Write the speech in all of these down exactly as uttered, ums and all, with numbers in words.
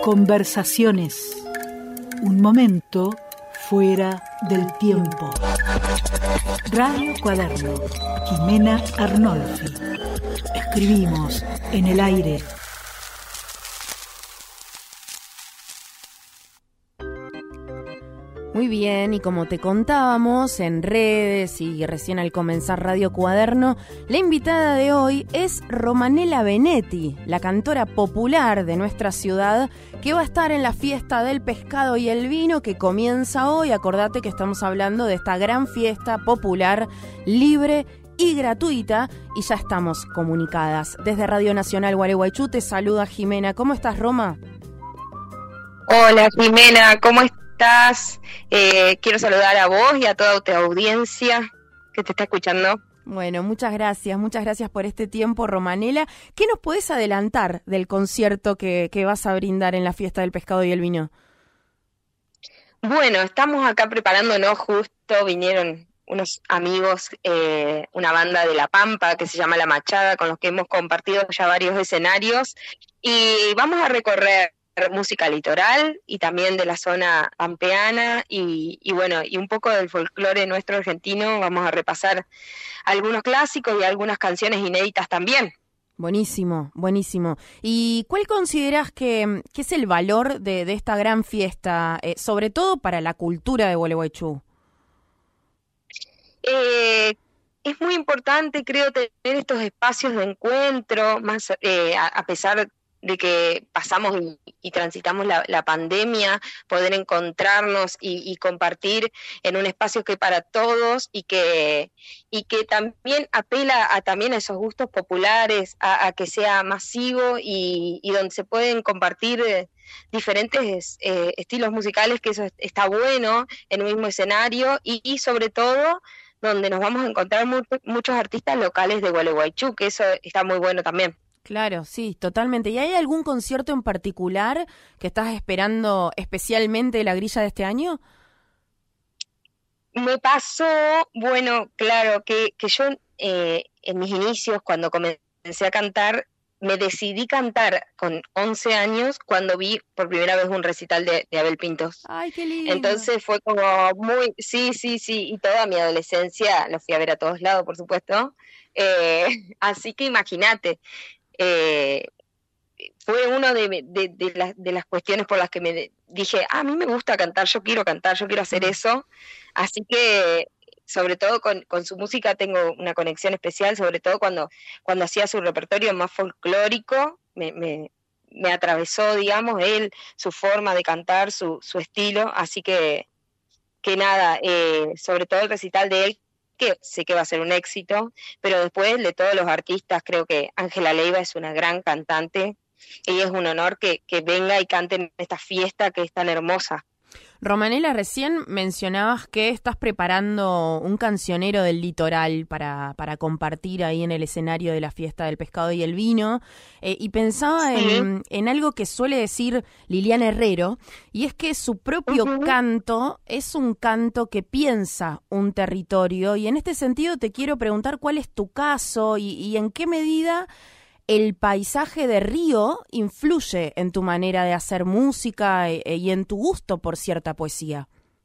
Conversaciones. Un momento fuera del tiempo. Radio Cuaderno. Jimena Arnolfi. Escribimos en el aire. Muy bien, y como te contábamos en redes y recién al comenzar Radio Cuaderno, la invitada de hoy es Romanela Benetti, la cantora popular de nuestra ciudad, que va a estar en la fiesta del pescado y el vino que comienza hoy. Acordate que estamos hablando de esta gran fiesta popular, libre y gratuita, y ya estamos comunicadas. Desde Radio Nacional Gualeguaychú te saluda Jimena. ¿Cómo estás, Roma? Hola, Jimena, ¿cómo estás? Estás, eh, quiero saludar a vos y a toda tu audiencia que te está escuchando. Bueno, muchas gracias, muchas gracias por este tiempo, Romanela. ¿Qué nos podés adelantar del concierto que, que vas a brindar en la fiesta del pescado y el vino? Bueno, estamos acá preparándonos, justo vinieron unos amigos, eh, una banda de La Pampa que se llama La Machada, con los que hemos compartido ya varios escenarios, y vamos a recorrer música litoral y también de la zona pampeana y, y bueno, y un poco del folclore nuestro argentino. Vamos a repasar algunos clásicos y algunas canciones inéditas también. Buenísimo, buenísimo. ¿Y cuál considerás que, que es el valor de, de esta gran fiesta, eh, sobre todo para la cultura de Gualeguaychú? Eh, es muy importante, creo, tener estos espacios de encuentro, más eh, a, a pesar de que pasamos y, y transitamos la, la pandemia, poder encontrarnos y, y compartir en un espacio que para todos y que y que también apela a también a esos gustos populares, a, a que sea masivo y, y donde se pueden compartir eh, diferentes eh, estilos musicales, que eso está bueno en un mismo escenario y, y sobre todo donde nos vamos a encontrar mu- muchos artistas locales de Gualeguaychú, que eso está muy bueno también. Claro, sí, totalmente. ¿Y hay algún concierto en particular que estás esperando especialmente de la grilla de este año? Me pasó, bueno, claro, que, que yo eh, en mis inicios, cuando comencé a cantar, me decidí cantar con once años cuando vi por primera vez un recital de, de Abel Pintos. ¡Ay, qué lindo! Entonces fue como muy, sí, sí, sí, y toda mi adolescencia lo fui a ver a todos lados, por supuesto. Eh, así que imagínate. Eh, fue una de, de, de, las, de las cuestiones por las que me de, dije, ah, a mí me gusta cantar, yo quiero cantar, yo quiero hacer eso, así que sobre todo con, con su música tengo una conexión especial, sobre todo cuando, cuando hacía su repertorio más folclórico, me, me, me atravesó, digamos, él, su forma de cantar, su, su estilo, así que, que nada, eh, sobre todo el recital de él, que sé que va a ser un éxito, pero después de todos los artistas, creo que Ángela Leiva es una gran cantante y es un honor que, que venga y cante en esta fiesta que es tan hermosa. Romanela, recién mencionabas que estás preparando un cancionero del litoral para, para compartir ahí en el escenario de la fiesta del pescado y el vino, eh, y pensaba sí. en, en algo que suele decir Liliana Herrero, y es que su propio uh-huh. canto es un canto que piensa un territorio, y en este sentido te quiero preguntar cuál es tu caso y, y en qué medida el paisaje de Río influye en tu manera de hacer música e, e, y en tu gusto por cierta poesía.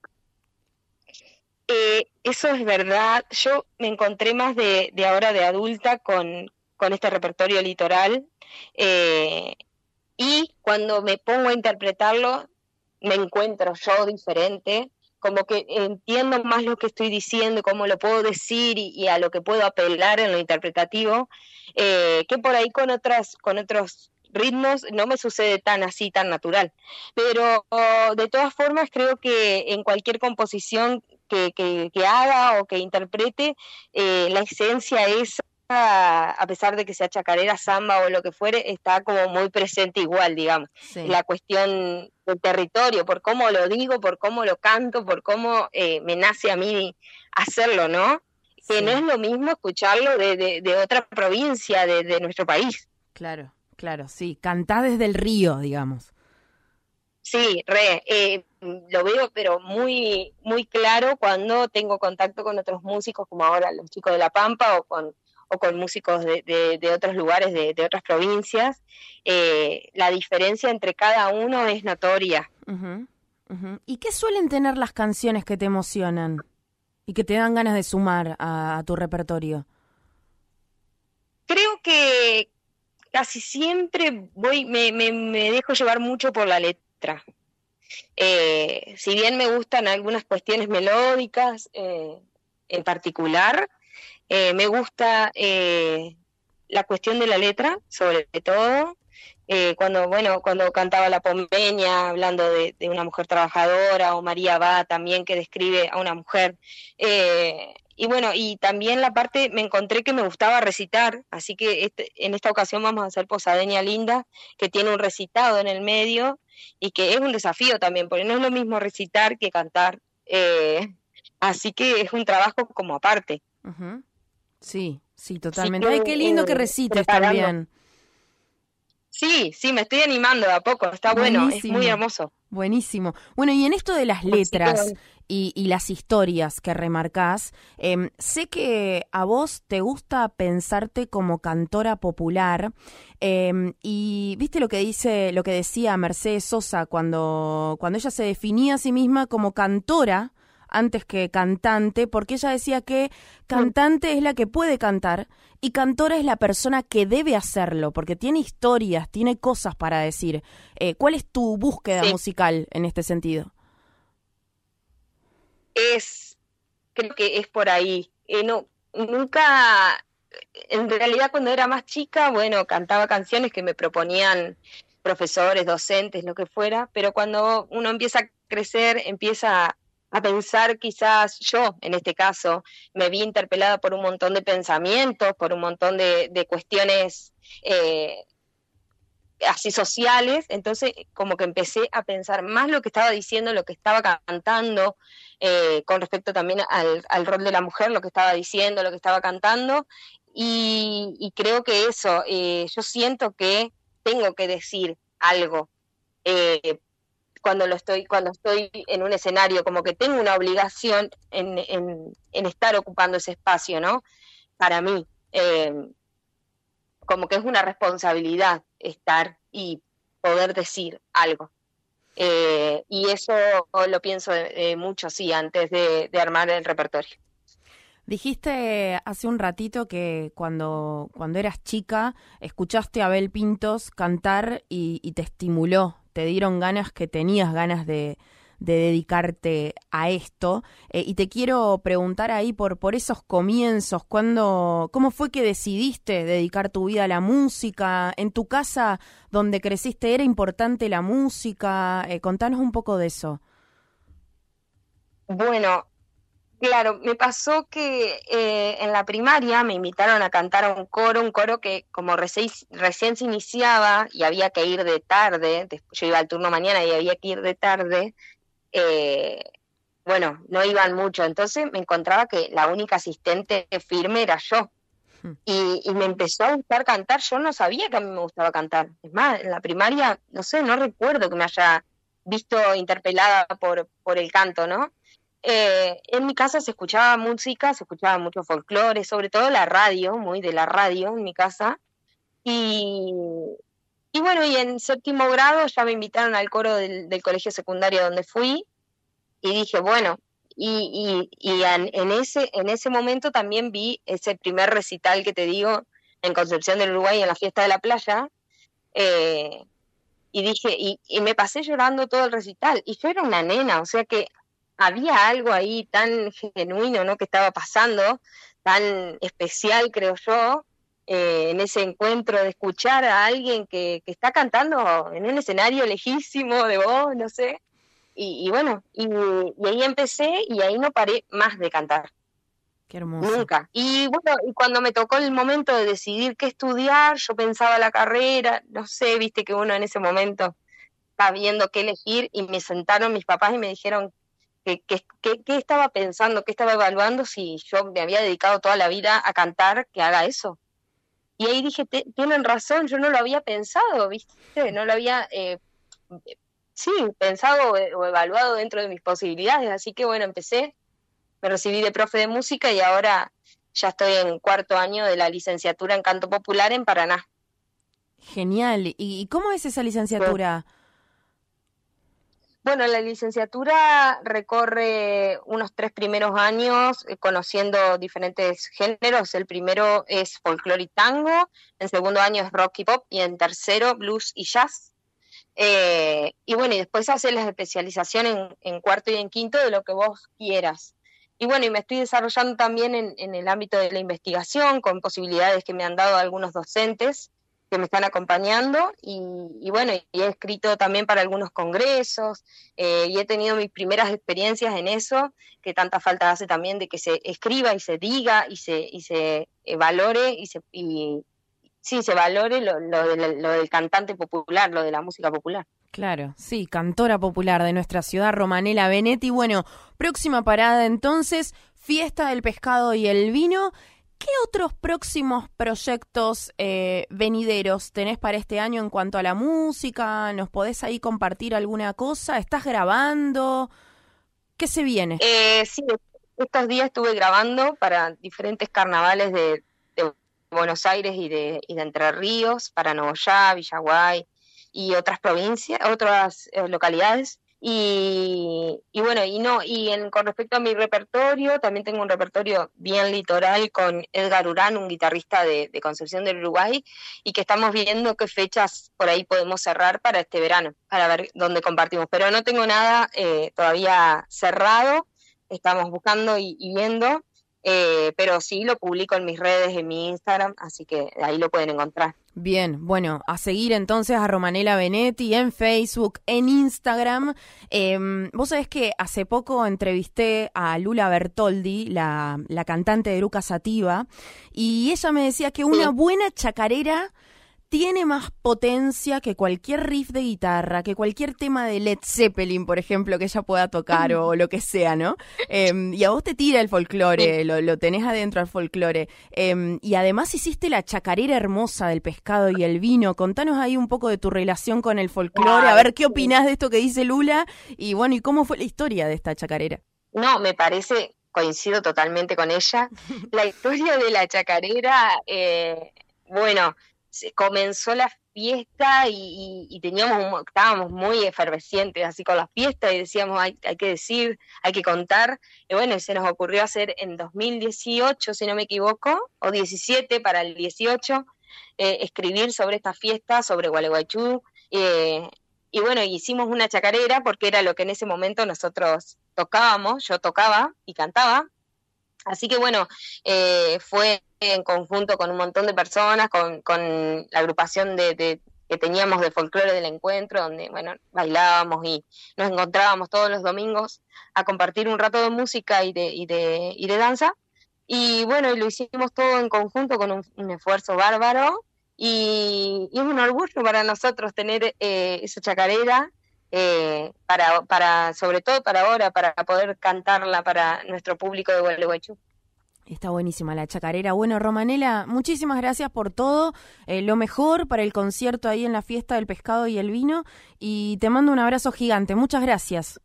Eh, eso es verdad. Yo me encontré más de, de ahora de adulta con, con este repertorio litoral eh, y cuando me pongo a interpretarlo me encuentro yo diferente, como que entiendo más lo que estoy diciendo, cómo lo puedo decir y, y a lo que puedo apelar en lo interpretativo, eh, que por ahí con otras, con otros ritmos no me sucede tan así, tan natural. Pero oh, de todas formas creo que en cualquier composición que, que, que haga o que interprete, eh, la esencia esa, a pesar de que sea chacarera, samba o lo que fuere, está como muy presente igual, digamos. Sí. La cuestión del territorio, por cómo lo digo, por cómo lo canto, por cómo eh, me nace a mí hacerlo, ¿no? Sí. Que no es lo mismo escucharlo de, de, de otra provincia de, de nuestro país. Claro, claro, sí. Cantá desde el río, digamos. Sí, re, eh, lo veo pero muy, muy claro cuando tengo contacto con otros músicos, como ahora los chicos de La Pampa o con o con músicos de, de, de otros lugares, de, de otras provincias, eh, la diferencia entre cada uno es notoria. Uh-huh, uh-huh. ¿Y qué suelen tener las canciones que te emocionan y que te dan ganas de sumar a, a tu repertorio? Creo que casi siempre voy, me, me, me dejo llevar mucho por la letra. Eh, si bien me gustan algunas cuestiones melódicas eh, en particular, eh, me gusta eh, la cuestión de la letra, sobre todo. Eh, cuando bueno cuando cantaba La Pomeña, hablando de, de una mujer trabajadora, o María Va también, que describe a una mujer, eh, y bueno, y también la parte, me encontré que me gustaba recitar, así que este, en esta ocasión vamos a hacer Posadeña Linda, que tiene un recitado en el medio, y que es un desafío también, porque no es lo mismo recitar que cantar, eh, así que es un trabajo como aparte. Uh-huh. Sí, sí, totalmente. Sí, Ay, qué lindo eh, que recites preparando. también. Sí, sí, me estoy animando de a poco, está bueno, Buenísimo. es muy hermoso. Buenísimo. Bueno, y en esto de las letras y, y las historias que remarcás, eh, sé que a vos te gusta pensarte como cantora popular, eh, y viste lo que dice, lo que decía Mercedes Sosa cuando, cuando ella se definía a sí misma como cantora antes que cantante, porque ella decía que cantante es la que puede cantar y cantora es la persona que debe hacerlo, porque tiene historias, tiene cosas para decir. Eh, ¿Cuál es tu búsqueda sí. musical en este sentido? Es, creo que es por ahí. Eh, no, nunca, en realidad cuando era más chica, bueno, cantaba canciones que me proponían profesores, docentes, lo que fuera, pero cuando uno empieza a crecer, empieza a a pensar, quizás yo, en este caso, me vi interpelada por un montón de pensamientos, por un montón de, de cuestiones eh, así sociales, entonces como que empecé a pensar más lo que estaba diciendo, lo que estaba cantando, eh, con respecto también al, al rol de la mujer, lo que estaba diciendo, lo que estaba cantando, y, y creo que eso, eh, yo siento que tengo que decir algo, eh, cuando lo estoy cuando estoy en un escenario, como que tengo una obligación en, en, en estar ocupando ese espacio, ¿no? Para mí, eh, como que es una responsabilidad estar y poder decir algo. Eh, y eso lo pienso eh, mucho, sí, antes de, de armar el repertorio. Dijiste hace un ratito que cuando, cuando eras chica escuchaste a Abel Pintos cantar y, y te estimuló, te dieron ganas, que tenías ganas de, de dedicarte a esto. Eh, y te quiero preguntar ahí por, por esos comienzos, ¿cuándo, ¿cómo fue que decidiste dedicar tu vida a la música? ¿En tu casa donde creciste era importante la música? Eh, contanos un poco de eso. Bueno, claro, me pasó que eh, en la primaria me invitaron a cantar a un coro, un coro que como recién, recién se iniciaba y había que ir de tarde, yo iba al turno mañana y había que ir de tarde, eh, bueno, no iban mucho, entonces me encontraba que la única asistente firme era yo, y, y me empezó a gustar cantar. Yo no sabía que a mí me gustaba cantar, es más, en la primaria, no sé, no recuerdo que me haya visto interpelada por, por el canto, ¿no? Eh, en mi casa se escuchaba música, se escuchaba mucho folclore, sobre todo la radio, muy de la radio en mi casa, y, y bueno, y en séptimo grado ya me invitaron al coro del, del colegio secundario donde fui, y dije, bueno, y, y, y en, en, ese, en ese momento también vi ese primer recital que te digo, en Concepción del Uruguay, en la fiesta de la playa, eh, y dije, y, y me pasé llorando todo el recital, y yo era una nena, o sea que había algo ahí tan genuino, ¿no?, que estaba pasando, tan especial, creo yo, eh, en ese encuentro de escuchar a alguien que, que está cantando en un escenario lejísimo de voz, no sé, y, y bueno, y, y ahí empecé y ahí no paré más de cantar. Qué hermoso. Nunca. Y bueno, y cuando me tocó el momento de decidir qué estudiar, yo pensaba la carrera, no sé, viste que uno en ese momento está viendo qué elegir, y me sentaron mis papás y me dijeron ¿Qué, qué, qué, qué estaba pensando, qué estaba evaluando si yo me había dedicado toda la vida a cantar, que haga eso? Y ahí dije, tienen razón, yo no lo había pensado, ¿viste? No lo había, eh, sí, pensado o evaluado dentro de mis posibilidades. Así que bueno, empecé, me recibí de profe de música y ahora ya estoy en cuarto año de la licenciatura en Canto Popular en Paraná. Genial. ¿Y cómo es esa licenciatura? Bueno, la licenciatura recorre unos tres primeros años eh, conociendo diferentes géneros. El primero es folclore y tango, en segundo año es rock y pop, y en tercero blues y jazz. Eh, y bueno, y después hace la especialización en, en cuarto y en quinto de lo que vos quieras. Y bueno, y me estoy desarrollando también en, en el ámbito de la investigación, con posibilidades que me han dado algunos docentes que me están acompañando, y, y bueno, y he escrito también para algunos congresos, eh, y he tenido mis primeras experiencias en eso, que tanta falta hace también de que se escriba y se diga y se, y se eh, valore, y se, y, sí, se valore lo, lo, de, lo del cantante popular, lo de la música popular. Claro, sí, cantora popular de nuestra ciudad, Romanela Benetti. Bueno, próxima parada entonces, Fiesta del Pescado y el Vino. ¿Qué otros próximos proyectos eh, venideros tenés para este año en cuanto a la música? ¿Nos podés ahí compartir alguna cosa? ¿Estás grabando? ¿Qué se viene? Eh, sí, estos días estuve grabando para diferentes carnavales de, de Buenos Aires y de, y de Entre Ríos, para Nogoyá, Villaguay y otras provincias, otras eh, localidades. Y, y bueno, y no, y en, con respecto a mi repertorio, también tengo un repertorio bien litoral con Edgar Urán, un guitarrista de, de Concepción del Uruguay, y que estamos viendo qué fechas por ahí podemos cerrar para este verano, para ver dónde compartimos. Pero no tengo nada eh, todavía cerrado, estamos buscando y, y viendo, eh, pero sí lo publico en mis redes, en mi Instagram, así que ahí lo pueden encontrar. Bien, bueno, a seguir entonces a Romanela Benetti en Facebook, en Instagram. Eh, vos sabés que hace poco entrevisté a Lula Bertoldi, la, la cantante de Eruca Sativa, y ella me decía que una buena chacarera tiene más potencia que cualquier riff de guitarra, que cualquier tema de Led Zeppelin, por ejemplo, que ella pueda tocar o lo que sea, ¿no? Eh, y a vos te tira el folclore, lo, lo tenés adentro al folclore. Eh, y además hiciste la chacarera hermosa del Pescado y el Vino. Contanos ahí un poco de tu relación con el folclore, a ver qué opinás de esto que dice Lula, y bueno, y cómo fue la historia de esta chacarera. No, me parece, coincido totalmente con ella. La historia de la chacarera, eh, bueno... se comenzó la fiesta y, y, y teníamos estábamos muy efervescientes así con la fiesta y decíamos hay, hay que decir, hay que contar, y bueno, se nos ocurrió hacer en dos mil dieciocho, si no me equivoco, o diecisiete para el dieciocho, eh, escribir sobre esta fiesta, sobre Gualeguaychú, eh, y bueno, hicimos una chacarera porque era lo que en ese momento nosotros tocábamos, yo tocaba y cantaba. Así que bueno, eh, fue en conjunto con un montón de personas, con, con la agrupación de, de, que teníamos de folclore del encuentro, donde bueno, bailábamos y nos encontrábamos todos los domingos a compartir un rato de música y de, y de, y de danza. Y bueno, y lo hicimos todo en conjunto con un, un esfuerzo bárbaro, y, y es un orgullo para nosotros tener eh, esa chacarera, Eh, para, para, sobre todo para ahora, para poder cantarla para nuestro público de Gualeguaychú. Está buenísima la chacarera. Bueno, Romanela, muchísimas gracias por todo, eh, lo mejor para el concierto ahí en la Fiesta del Pescado y el Vino, y te mando un abrazo gigante. Muchas gracias.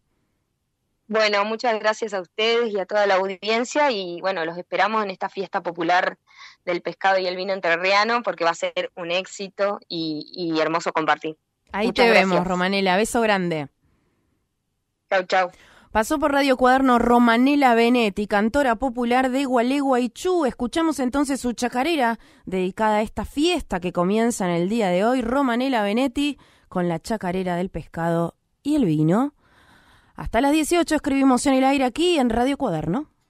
Bueno, muchas gracias a ustedes y a toda la audiencia, y bueno, los esperamos en esta fiesta popular del pescado y el vino entrerriano, porque va a ser un éxito y, y hermoso compartir. Ahí Muchas te gracias. vemos, Romanela. Beso grande. Chau, chau. Pasó por Radio Cuaderno Romanela Benetti, cantora popular de Gualeguaychú. Escuchamos entonces su chacarera dedicada a esta fiesta que comienza en el día de hoy. Romanela Benetti con la chacarera del pescado y el vino. Hasta las dieciocho escribimos en el aire aquí en Radio Cuaderno.